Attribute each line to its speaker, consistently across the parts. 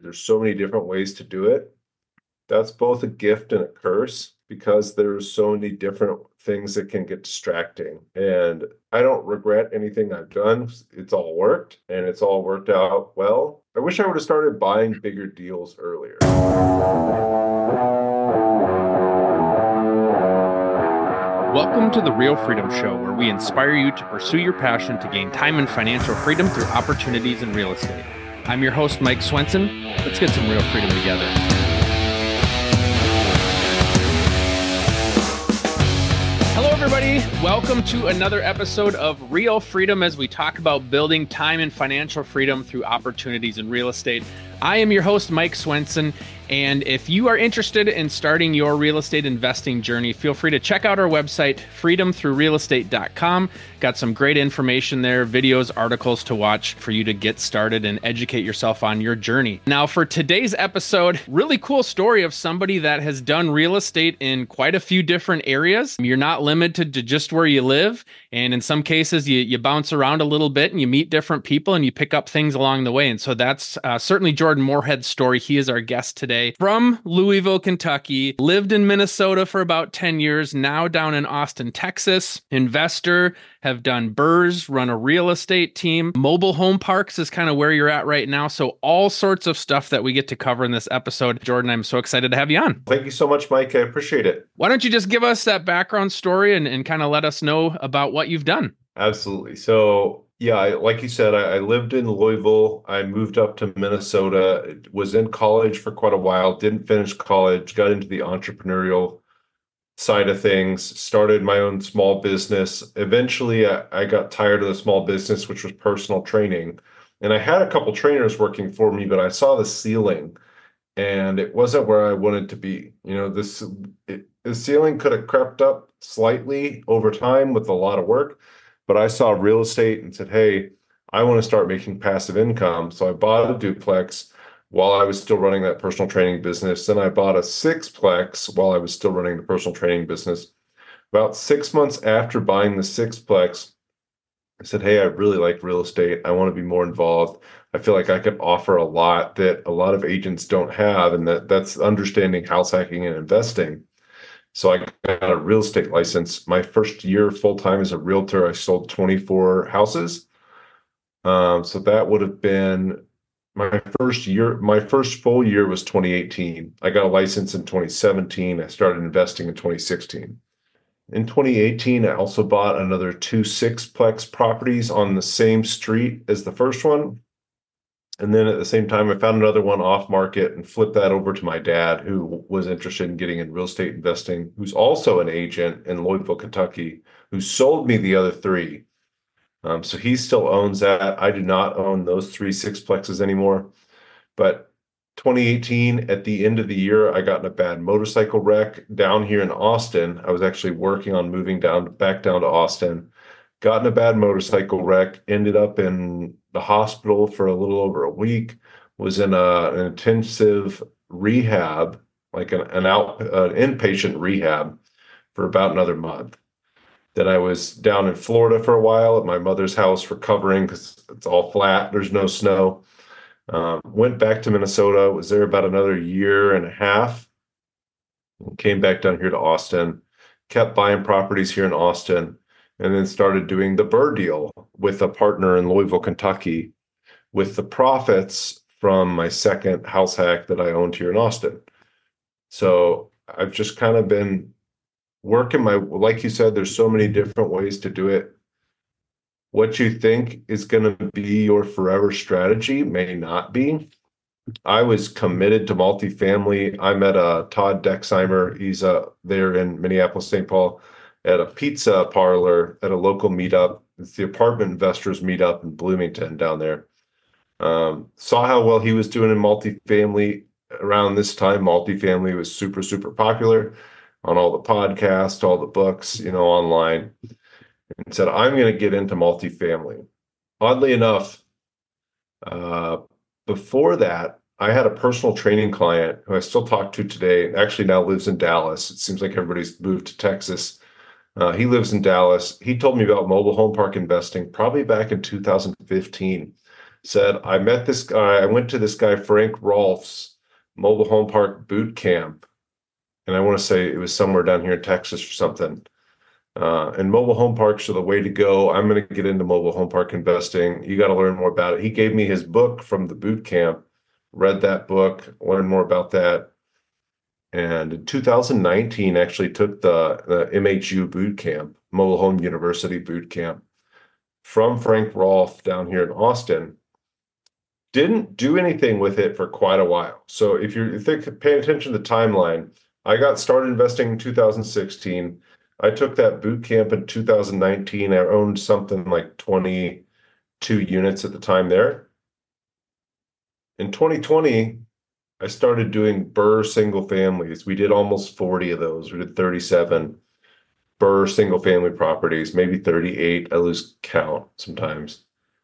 Speaker 1: there's so many different ways to do it. That's both a gift and a curse because there's so many different things that can get distracting. And I don't regret anything I've done. It's all worked and it's all worked out well. I wish I would have started buying bigger deals earlier.
Speaker 2: Welcome to the Real Freedom Show, where we inspire you to pursue your passion to gain time and financial freedom through opportunities in real estate. I'm your host, Mike Swenson. Let's get some real freedom together. Hello, everybody. Welcome to another episode of Real Freedom as we talk about building time and financial freedom through opportunities in real estate. I am your host, Mike Swenson, and if you are interested in starting your real estate investing journey, feel free to check out our website, freedomthroughrealestate.com. Got some great information there, videos, articles to watch for you to get started and educate yourself on your journey. Now, for today's episode, really cool story of somebody that has done real estate in quite a few different areas. You're not limited to just where you live, and in some cases, you bounce around a little bit and you meet different people and you pick up things along the way. And so that's certainly Jordan Moorhead's story. He is our guest today from Louisville, Kentucky, lived in Minnesota for about 10 years, now down in Austin, Texas, investor, have done BRRRRs, run a real estate team. Mobile home parks is kind of where you're at right now. So all sorts of stuff that we get to cover in this episode. Jordan, I'm so excited to have you on.
Speaker 1: Thank you so much, Mike. I appreciate it.
Speaker 2: Why don't you just give us that background story and kind of let us know about what you've done?
Speaker 1: Absolutely. So yeah, like you said, I lived in Louisville. I moved up to Minnesota, was in college for quite a while, didn't finish college, got into the entrepreneurial side of things, started my own small business. Eventually, I got tired of the small business, which was personal training. And I had a couple trainers working for me, but I saw the ceiling and it wasn't where I wanted to be. You know, the ceiling could have crept up slightly over time with a lot of work. But I saw real estate and said, hey, I want to start making passive income. So I bought a duplex while I was still running that personal training business. Then I bought a sixplex while I was still running the personal training business. About 6 months after buying the sixplex, I said, hey, I really like real estate. I want to be more involved. I feel like I could offer a lot that a lot of agents don't have, and that's understanding house hacking and investing. So I got a real estate license. My first year full-time as a realtor, I sold 24 houses. So that would have been my first year. My first full year was 2018. I got a license in 2017. I started investing in 2016. In 2018, I also bought another 2 sixplex properties on the same street as the first one. And then at the same time, I found another one off market and flipped that over to my dad, who was interested in getting in real estate investing, who's also an agent in Louisville, Kentucky, who sold me the other 3. So he still owns that. I do not own those 3 sixplexes anymore. But 2018, at the end of the year, I got in a bad motorcycle wreck down here in Austin. I was actually working on moving back down to Austin. Got in a bad motorcycle wreck, ended up in the hospital for a little over a week, was in an intensive rehab, like an inpatient rehab for about another month. Then I was down in Florida for a while at my mother's house recovering because it's all flat. There's no snow. Went back to Minnesota, was there about another year and a half. Came back down here to Austin, kept buying properties here in Austin, and then started doing the BRRRR deal with a partner in Louisville, Kentucky, with the profits from my second house hack that I owned here in Austin. So I've just kind of been working like you said, there's so many different ways to do it. What you think is going to be your forever strategy may not be. I was committed to multifamily. I met Todd Dexheimer. He's there in Minneapolis, St. Paul, at a pizza parlor at a local meetup. It's the Apartment Investors Meetup in Bloomington down there. Saw how well he was doing in multifamily. Around this time, multifamily was super, super popular on all the podcasts, all the books, online, and said, I'm going to get into multifamily. Oddly enough, before that, I had a personal training client who I still talk to today, actually now lives in Dallas. It seems like everybody's moved to Texas. He lives in Dallas. He told me about mobile home park investing probably back in 2015. said, I met this guy. I went to this guy, Frank Rolfe's mobile home park boot camp. And I want to say it was somewhere down here in Texas or something. And mobile home parks are the way to go. I'm going to get into mobile home park investing. You got to learn more about it. He gave me his book from the boot camp, read that book, learned more about that. And in 2019, actually took the MHU boot camp, Mobile Home University boot camp from Frank Rolfe down here in Austin. Didn't do anything with it for quite a while. So if you think, paying attention to the timeline, I got started investing in 2016. I took that boot camp in 2019. I owned something like 22 units at the time there. In 2020, I started doing BRRRR single families. We did almost 40 of those. We did 37 BRRRR single family properties, maybe 38. I lose count sometimes.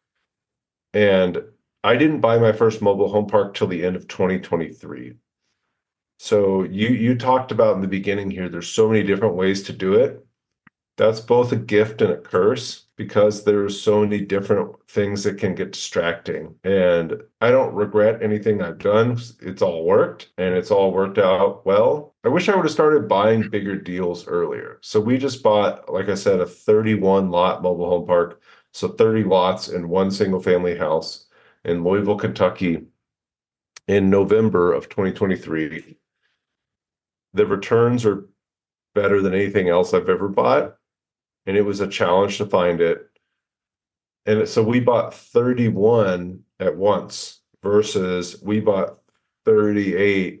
Speaker 1: And I didn't buy my first mobile home park till the end of 2023. So you talked about in the beginning here, there's so many different ways to do it. That's both a gift and a curse because there's so many different things that can get distracting. And I don't regret anything I've done. It's all worked and it's all worked out well. I wish I would have started buying bigger deals earlier. So we just bought, like I said, a 31 lot mobile home park. So 30 lots in one single family house in Louisville, Kentucky in November of 2023. The returns are better than anything else I've ever bought. And it was a challenge to find it. And so we bought 31 at once versus we bought 38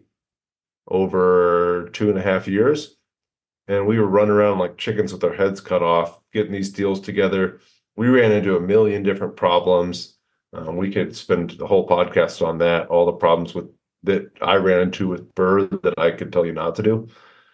Speaker 1: over 2.5 years. And we were running around like chickens with our heads cut off, getting these deals together. We ran into a million different problems. We could spend the whole podcast on that, all the problems that I ran into with BRRRR that I could tell you not to do.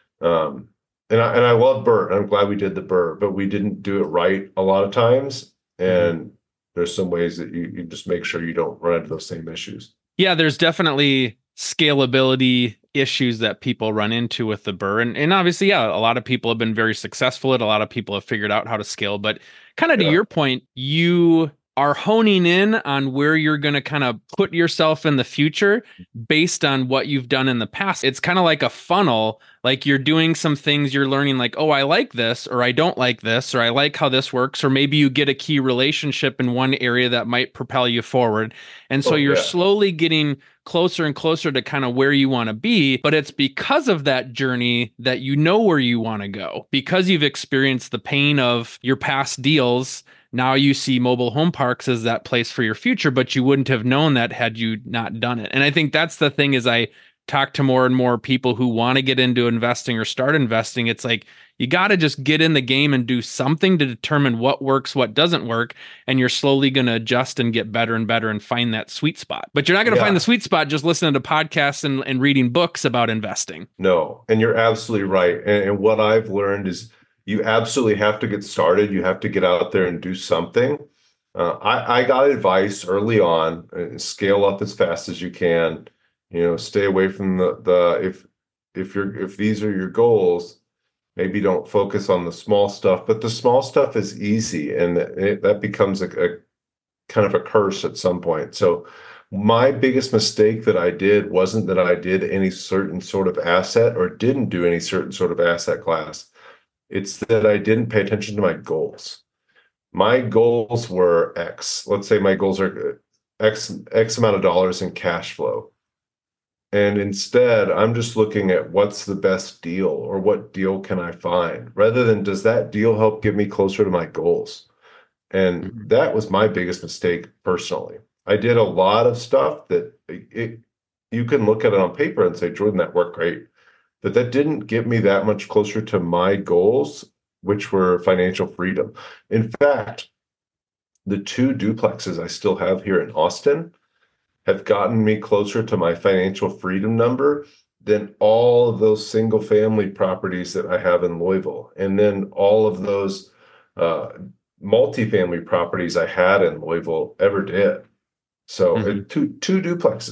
Speaker 1: And I love BRRRR. I'm glad we did the BRRRR, but we didn't do it right a lot of times. And there's some ways that you just make sure you don't run into those same issues.
Speaker 2: Yeah, there's definitely scalability issues that people run into with the BRRRR. And obviously, yeah, a lot of people have been very successful at it. A lot of people have figured out how to scale. But kind of to your point, you are honing in on where you're going to kind of put yourself in the future based on what you've done in the past. It's kind of like a funnel, like you're doing some things, you're learning like, oh, I like this, or I don't like this, or I like how this works, or maybe you get a key relationship in one area that might propel you forward. And so you're slowly getting closer and closer to kind of where you want to be, but it's because of that journey that you know where you want to go, because you've experienced the pain of your past deals. Now you see mobile home parks as that place for your future, but you wouldn't have known that had you not done it. And I think that's the thing is I talk to more and more people who want to get into investing or start investing. It's like, you got to just get in the game and do something to determine what works, what doesn't work. And you're slowly going to adjust and get better and better and find that sweet spot. But you're not going to find the sweet spot just listening to podcasts and reading books about investing.
Speaker 1: No, and you're absolutely right. And what I've learned is you absolutely have to get started. You have to get out there and do something. I got advice early on, scale up as fast as you can. Stay away from if these are your goals, maybe don't focus on the small stuff, but the small stuff is easy and that becomes a kind of a curse at some point. So my biggest mistake that I did wasn't that I did any certain sort of asset or didn't do any certain sort of asset class. It's that I didn't pay attention to my goals. My goals were X. Let's say my goals are X amount of dollars in cash flow. And instead, I'm just looking at what's the best deal or what deal can I find rather than does that deal help get me closer to my goals? And that was my biggest mistake personally. I did a lot of stuff that you can look at it on paper and say, Jordan, that worked great. But that didn't get me that much closer to my goals, which were financial freedom. In fact, the 2 duplexes I still have here in Austin have gotten me closer to my financial freedom number than all of those single family properties that I have in Louisville. And then all of those multifamily properties I had in Louisville ever did. So two duplexes.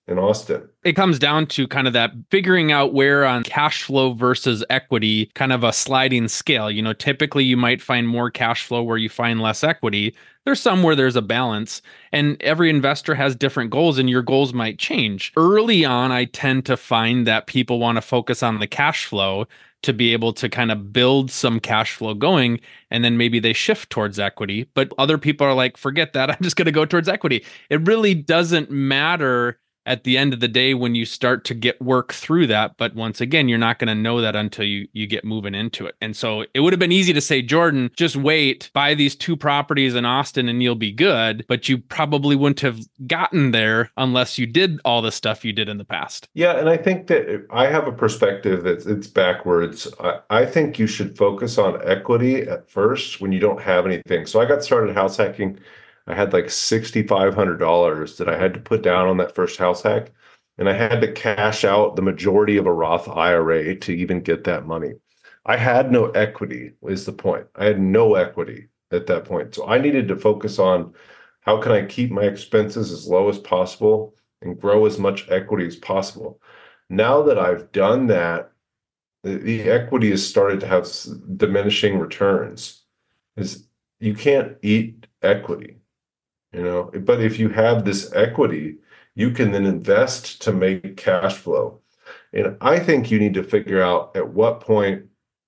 Speaker 1: in Austin.
Speaker 2: It comes down to kind of that figuring out where on cash flow versus equity, kind of a sliding scale. Typically you might find more cash flow where you find less equity. There's some where there's a balance, and every investor has different goals, and your goals might change. Early on, I tend to find that people want to focus on the cash flow to be able to kind of build some cash flow going, and then maybe they shift towards equity. But other people are like, forget that, I'm just going to go towards equity. It really doesn't matter at the end of the day when you start to get work through that. But once again, you're not going to know that until you get moving into it. And so it would have been easy to say, Jordan, just wait, buy these 2 properties in Austin and you'll be good. But you probably wouldn't have gotten there unless you did all the stuff you did in the past.
Speaker 1: Yeah. And I think that I have a perspective that it's backwards. I think you should focus on equity at first when you don't have anything. So I got started house hacking. I had like $6,500 that I had to put down on that first house hack. And I had to cash out the majority of a Roth IRA to even get that money. I had no equity, is the point. I had no equity at that point. So I needed to focus on how can I keep my expenses as low as possible and grow as much equity as possible. Now that I've done that, the equity has started to have diminishing returns. You can't eat equity. But if you have this equity, you can then invest to make cash flow. And I think you need to figure out at what point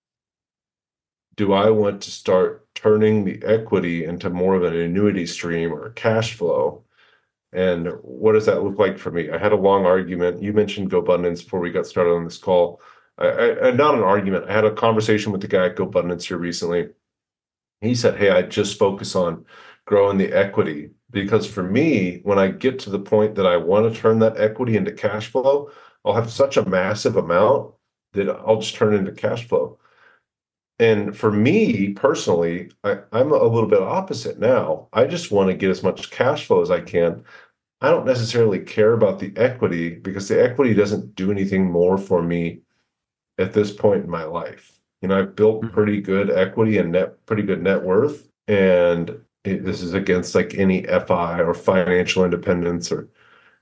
Speaker 1: do I want to start turning the equity into more of an annuity stream or cash flow? And what does that look like for me? I had a long argument. You mentioned GoBundance before we got started on this call. Not an argument. I had a conversation with the guy at GoBundance here recently. He said, hey, I just focus on growing the equity, because for me, when I get to the point that I want to turn that equity into cash flow, I'll have such a massive amount that I'll just turn it into cash flow. And for me personally, I'm a little bit opposite now. I just want to get as much cash flow as I can. I don't necessarily care about the equity because the equity doesn't do anything more for me at this point in my life. I've built pretty good equity and pretty good net worth, and this is against like any FI or financial independence, or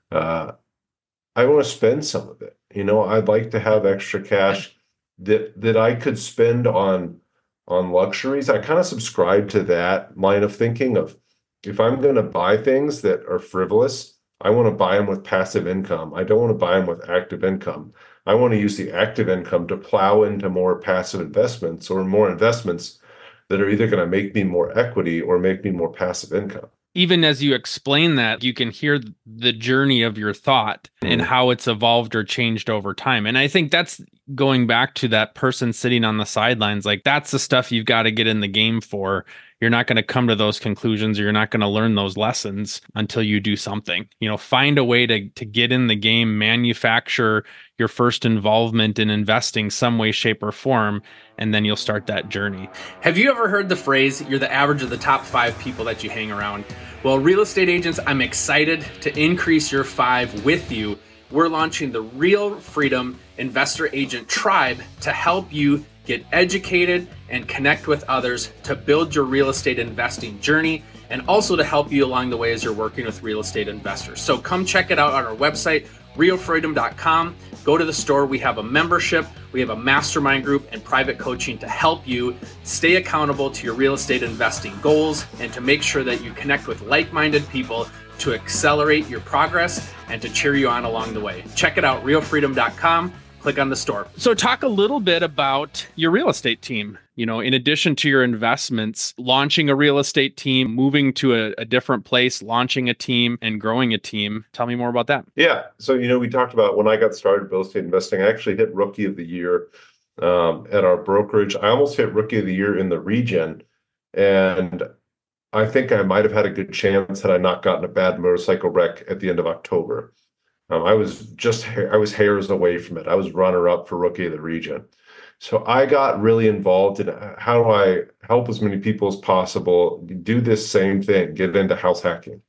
Speaker 1: I want to spend some of it. I'd like to have extra cash that I could spend on luxuries. I kind of subscribe to that line of thinking of, if I'm going to buy things that are frivolous, I want to buy them with passive income. I don't want to buy them with active income. I want to use the active income to plow into more passive investments, or more investments that are either going to make me more equity or make me more passive income.
Speaker 2: Even as you explain that, you can hear the journey of your thought and how it's evolved or changed over time. And I think that's going back to that person sitting on the sidelines. Like, that's the stuff you've got to get in the game for. You're not going to come to those conclusions, or you're not going to learn those lessons until you do something. Find a way to get in the game, manufacture your first involvement in investing some way, shape, or form, and then you'll start that journey. Have you ever heard the phrase, you're the average of the top 5 people that you hang around? Well, real estate agents, I'm excited to increase your 5 with you. We're launching the Real Freedom Investor Agent Tribe to help you get educated and connect with others to build your real estate investing journey, and also to help you along the way as you're working with real estate investors. So come check it out on our website, realfreedom.com. Go to the store. We have a membership, we have a mastermind group, and private coaching to help you stay accountable to your real estate investing goals, and to make sure that you connect with like-minded people to accelerate your progress and to cheer you on along the way. Check it out, realfreedom.com. Click on the store. So talk a little bit about your real estate team. In addition to your investments, launching a real estate team, moving to a different place, launching a team, and growing a team. Tell me more about that.
Speaker 1: Yeah. So, we talked about when I got started real estate investing, I actually hit Rookie of the Year at our brokerage. I almost hit Rookie of the Year in the region. And I think I might have had a good chance had I not gotten a bad motorcycle wreck at the end of October. I was hairs away from it. I was runner up for Rookie of the Region. So I got really involved in how do I help as many people as possible do this same thing, get into house hacking,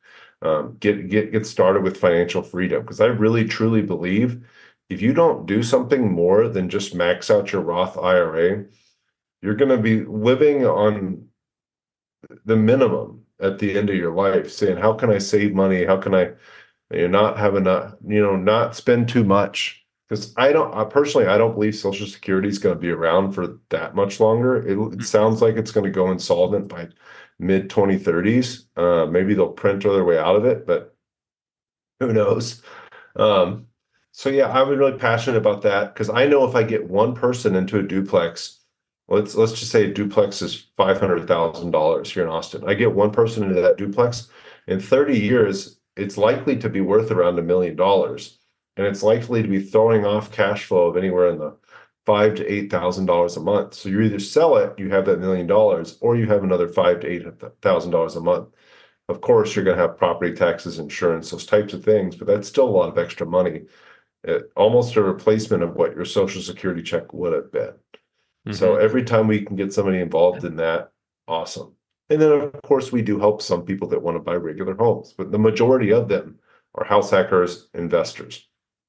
Speaker 1: get started with financial freedom. Because I really, truly believe if you don't do something more than just max out your Roth IRA, you're going to be living on the minimum at the end of your life, saying, how can I save money? How can I and you're not having to, not spend too much. Because I don't believe Social Security is going to be around for that much longer. It sounds like it's going to go insolvent by mid 2030s. Maybe they'll print their way out of it, but who knows? Um, so yeah, I'm really passionate about that because I know if I get one person into a duplex, let's just say a duplex is $500,000 here in Austin. I get one person into that duplex, in 30 years, it's likely to be worth around $1 million, and it's likely to be throwing off cash flow of anywhere in the $5,000 to $8,000 a month. So you either sell it, you have that $1 million, or you have another $5,000 to $8,000 a month. Of course, you're going to have property taxes, insurance, those types of things, but that's still a lot of extra money. Almost a replacement of what your Social Security check would have been. So every time we can get somebody involved in that, awesome. And then, of course, we do help some people that want to buy regular homes, but the majority of them are house hackers, investors.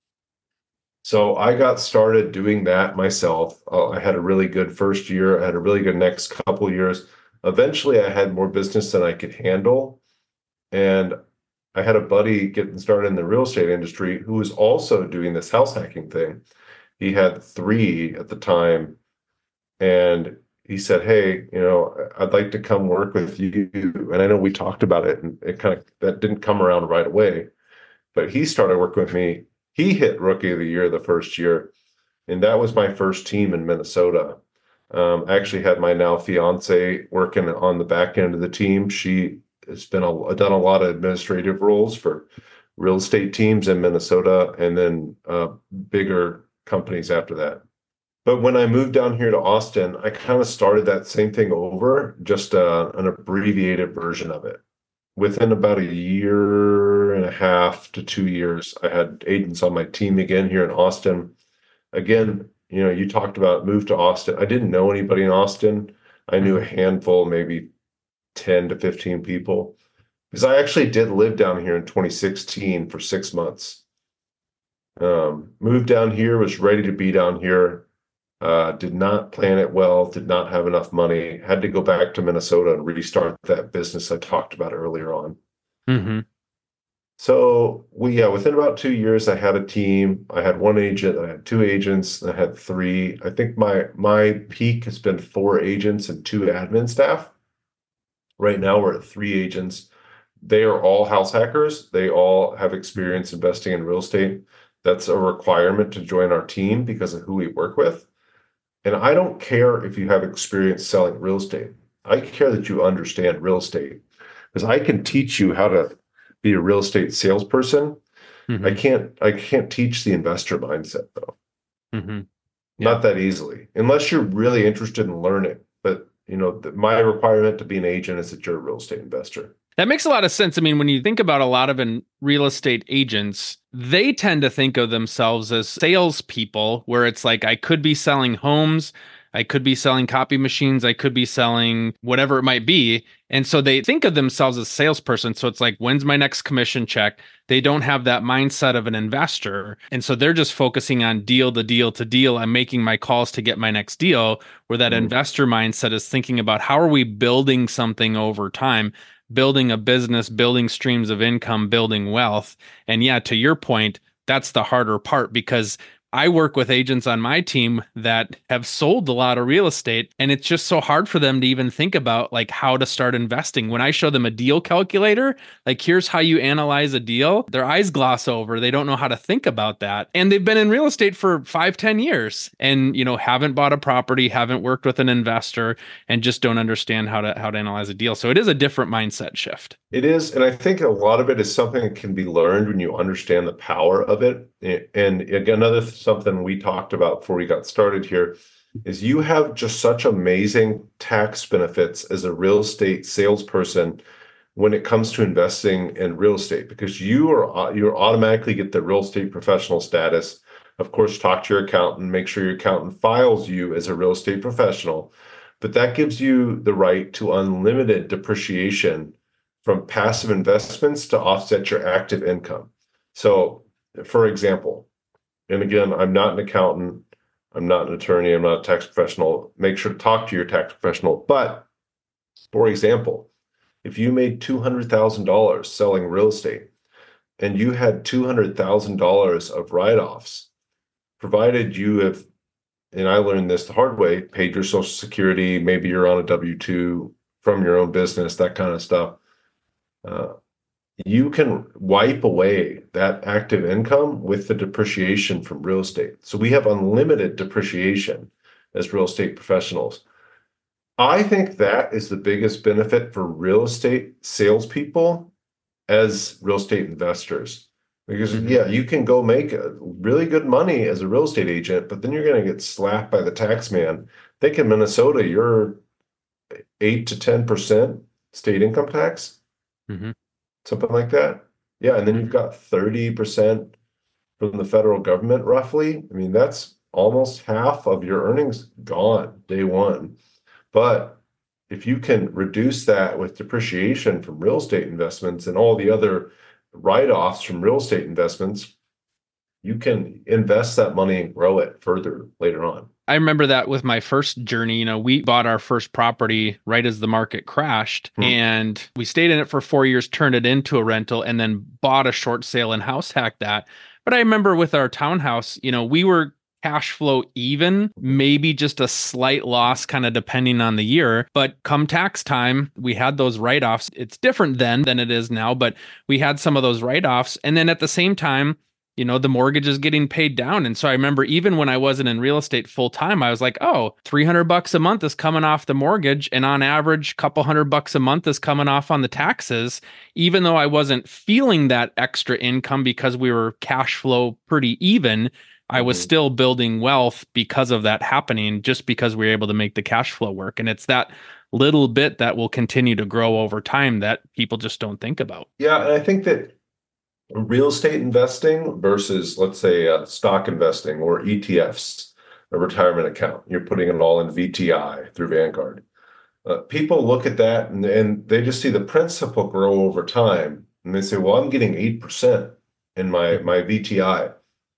Speaker 1: So I got started doing that myself. I had a really good first year. I had a really good next couple years. Eventually, I had more business than I could handle. And I had a buddy getting started in the real estate industry who was also doing this house hacking thing. He had 3 at the time. And he said, "Hey, I'd like to come work with you." And I know we talked about it, and that didn't come around right away. But he started working with me. He hit Rookie of the Year the first year, and that was my first team in Minnesota. I actually had my now fiance working on the back end of the team. She has done a lot of administrative roles for real estate teams in Minnesota, and then bigger companies after that. But when I moved down here to Austin, I kind of started that same thing over, just an abbreviated version of it. Within about a year and a half to 2 years, I had agents on my team again here in Austin. Again, you talked about move to Austin. I didn't know anybody in Austin. I knew a handful, maybe 10 to 15 people, because I actually did live down here in 2016 for 6 months. Moved down here, was ready to be down here. Did not plan it well, did not have enough money, had to go back to Minnesota and restart that business I talked about earlier on. So within about 2 years, I had a team. I had one agent, I had 2 agents, I had 3. I think my peak has been 4 agents and 2 admin staff. Right now, we're at 3 agents. They are all house hackers. They all have experience investing in real estate. That's a requirement to join our team because of who we work with. And I don't care if you have experience selling real estate. I care that you understand real estate, because I can teach you how to be a real estate salesperson. I can't teach the investor mindset though. Not that easily, unless you're really interested in learning. But my requirement to be an agent is that you're a real estate investor.
Speaker 2: That makes a lot of sense. I mean, when you think about a lot of real estate agents, they tend to think of themselves as salespeople, where it's like, I could be selling homes, I could be selling copy machines, I could be selling whatever it might be. And so they think of themselves as a salesperson. So it's like, when's my next commission check? They don't have that mindset of an investor. And so they're just focusing on deal to deal to deal. I'm making my calls to get my next deal, where that investor mindset is thinking about, how are we building something over time? Building a business, building streams of income, building wealth. And yeah, to your point, that's the harder part, because I work with agents on my team that have sold a lot of real estate, and it's just so hard for them to even think about like how to start investing. When I show them a deal calculator, like, here's how you analyze a deal, their eyes gloss over. They don't know how to think about that. And they've been in real estate for 5-10 years and, haven't bought a property, haven't worked with an investor, and just don't understand how to analyze a deal. So it is a different mindset shift.
Speaker 1: It is. And I think a lot of it is something that can be learned when you understand the power of it. And again, something we talked about before we got started here is you have just such amazing tax benefits as a real estate salesperson when it comes to investing in real estate, because you automatically get the real estate professional status. Of course, talk to your accountant, make sure your accountant files you as a real estate professional, but that gives you the right to unlimited depreciation from passive investments to offset your active income. So, for example, and again, I'm not an accountant, I'm not an attorney, I'm not a tax professional. Make sure to talk to your tax professional. But for example, if you made $200,000 selling real estate and you had $200,000 of write-offs, provided you have, and I learned this the hard way, paid your Social Security, maybe you're on a W-2 from your own business, that kind of stuff. You can wipe away that active income with the depreciation from real estate. So we have unlimited depreciation as real estate professionals. I think that is the biggest benefit for real estate salespeople as real estate investors. Because yeah, you can go make really good money as a real estate agent, but then you're going to get slapped by the tax man. I think in Minnesota, you're 8 to 10% state income tax, something like that. Yeah, and then you've got 30% from the federal government, roughly. I mean, that's almost half of your earnings gone day one. But if you can reduce that with depreciation from real estate investments and all the other write-offs from real estate investments, you can invest that money and grow it further later on.
Speaker 2: I remember that with my first journey. You know, we bought our first property right as the market crashed, and we stayed in it for 4 years, turned it into a rental, and then bought a short sale and house hacked that. But I remember with our townhouse, you know, we were cash flow even, maybe just a slight loss, kind of depending on the year. But come tax time, we had those write-offs. It's different then than it is now, but we had some of those write-offs. And then at the same time, you know, the mortgage is getting paid down. And so I remember even when I wasn't in real estate full time, I was like, oh, $300 a month is coming off the mortgage. And on average, a couple $100 a month is coming off on the taxes, even though I wasn't feeling that extra income because we were cash flow pretty even. I was still building wealth because of that happening, just because we were able to make the cash flow work. And it's that little bit that will continue to grow over time that people just don't think about.
Speaker 1: Yeah, and I think that real estate investing versus, let's say, stock investing or ETFs, a retirement account, you're putting it all in VTI through Vanguard. People look at that and they just see the principal grow over time. And they say, well, I'm getting 8% in my VTI.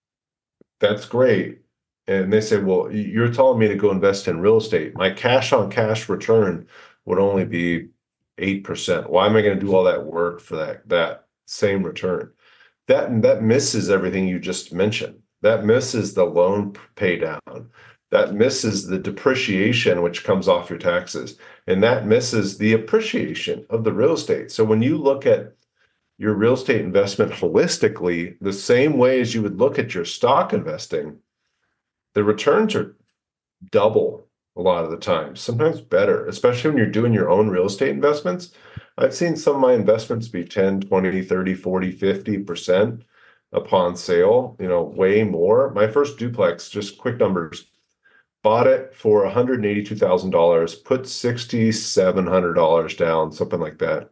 Speaker 1: That's great. And they say, well, you're telling me to go invest in real estate. My cash on cash return would only be 8%. Why am I going to do all that work for that same return? That misses everything you just mentioned. That misses the loan pay down. That misses the depreciation, which comes off your taxes. And that misses the appreciation of the real estate. So when you look at your real estate investment holistically, the same way as you would look at your stock investing, the returns are double a lot of the time, sometimes better, especially when you're doing your own real estate investments. I've seen some of my investments be 10, 20, 30, 40, 50% upon sale, you know, way more. My first duplex, just quick numbers, bought it for $182,000, put $6,700 down, something like that.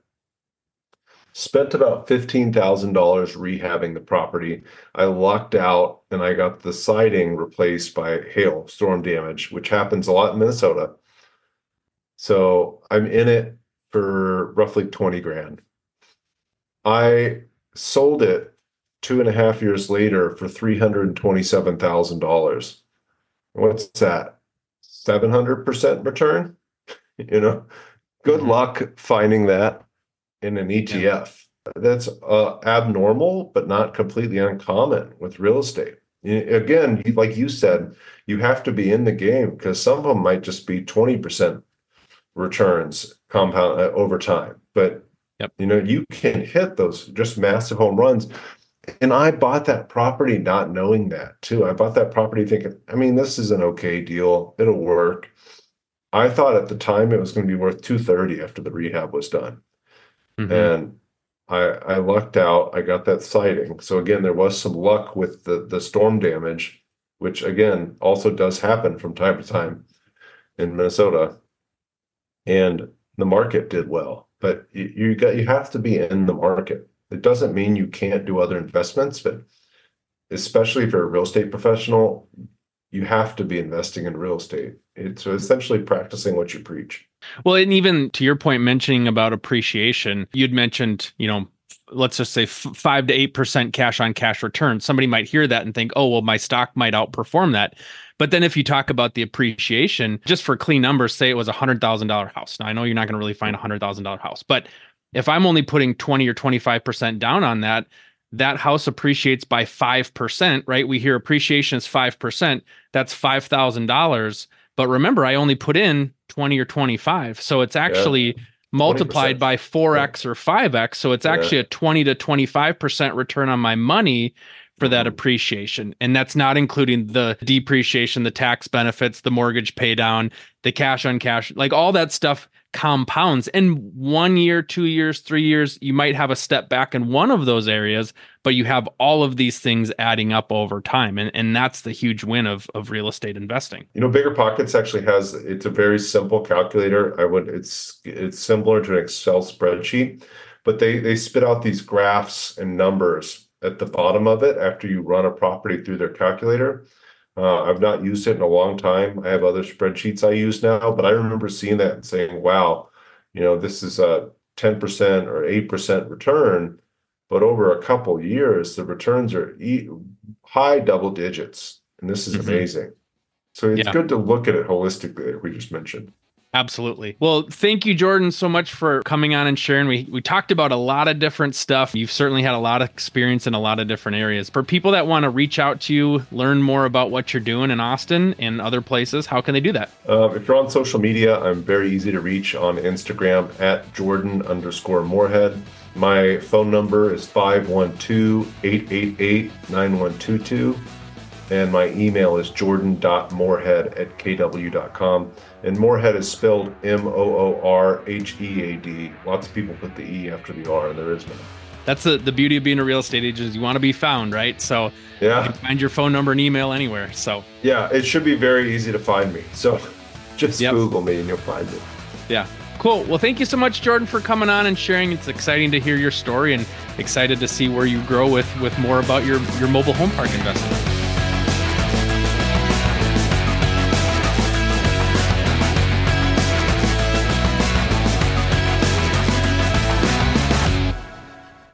Speaker 1: Spent about $15,000 rehabbing the property. I lucked out and I got the siding replaced by hail storm damage, which happens a lot in Minnesota. So I'm in it for roughly 20 grand. I sold it 2.5 years later for $327,000. What's that? 700% return? You know, good luck finding that in an ETF. Yeah. That's abnormal, but not completely uncommon with real estate. Again, like you said, you have to be in the game because some of them might just be 20% returns compound over time. But you know, you can hit those just massive home runs. And I bought that property not knowing that too. I bought that property thinking, I mean, this is an okay deal. It'll work. I thought at the time it was going to be worth $230 after the rehab was done. And I lucked out. I got that siding. So again, there was some luck with the storm damage, which again also does happen from time to time in Minnesota. And the market did well, but you have to be in the market. It doesn't mean you can't do other investments, but especially if you're a real estate professional, you have to be investing in real estate. It's essentially practicing what you preach.
Speaker 2: Well, and even to your point, mentioning about appreciation, you'd mentioned, you know, let's just say 5 to 8% cash on cash return. Somebody might hear that and think, oh, well, my stock might outperform that. But then if you talk about the appreciation, just for clean numbers, say it was a $100,000 house. Now, I know you're not going to really find a $100,000 house, but if I'm only putting 20 or 25% down on that, that house appreciates by 5%, right? We hear appreciation is 5%. That's $5,000. But remember, I only put in 20 or 25. So it's actually multiplied
Speaker 1: 20%.
Speaker 2: by 4x or 5x. So it's actually a 20 to 25% return on my money for that appreciation. And that's not including the depreciation, the tax benefits, the mortgage pay down, the cash on cash, like all that stuff compounds. And 1 year, 2 years, 3 years, you might have a step back in one of those areas, but you have all of these things adding up over time. And that's the huge win of real estate investing.
Speaker 1: BiggerPockets actually it's a very simple calculator. It's similar to an Excel spreadsheet, but they spit out these graphs and numbers at the bottom of it after you run a property through their calculator. I've not used it in a long time. I have other spreadsheets I use now, but I remember seeing that and saying, wow, this is a 10% or 8% return, but over a couple of years, the returns are high double digits. And this is amazing. So it's good to look at it holistically, like we just mentioned.
Speaker 2: Absolutely. Well, thank you, Jordan, so much for coming on and sharing. We talked about a lot of different stuff. You've certainly had a lot of experience in a lot of different areas. For people that want to reach out to you, learn more about what you're doing in Austin and other places, how can they do that?
Speaker 1: If you're on social media, I'm very easy to reach on Instagram at Jordan_Moorhead. My phone number is 512-888-9122. And my email is jordan.moorhead@kw.com. And Moorhead is spelled Moorhead. Lots of people put the E after the R, and there is none.
Speaker 2: That's the beauty of being a real estate agent is you want to be found, right? So you can find your phone number and email anywhere. So
Speaker 1: yeah, it should be very easy to find me. So just Google me and you'll find it.
Speaker 2: Yeah. Cool. Well, thank you so much, Jordan, for coming on and sharing. It's exciting to hear your story and excited to see where you grow with more about your mobile home park investment.